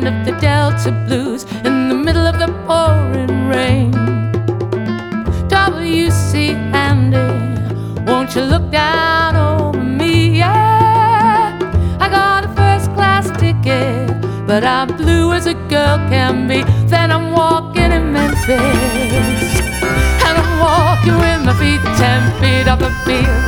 land of the Delta blues in the middle of the pouring rain. W.C. Handy, won't you look down over me? Yeah, I got a first-class ticket, but I'm blue as a girl can be. Then I'm walking in Memphis, and I'm walking with my feet 10 feet off the field.